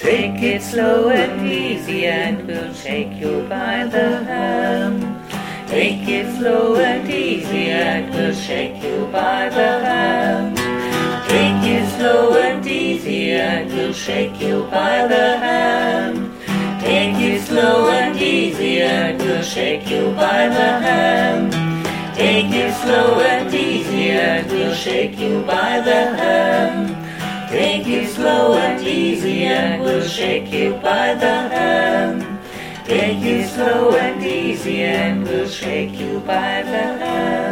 Take it slow and easy and we'll shake you by the hand. Take it slow and easy and we'll shake you by the hand. Take it slow and easy and we'll shake you by the hand. Take it slow and easy and we'll shake you by the hand. Take it slow and easy and we'll shake you by the hand. Take it slow and easy and we'll shake you by the hand. Take it slow and easy and we'll shake you by the hand.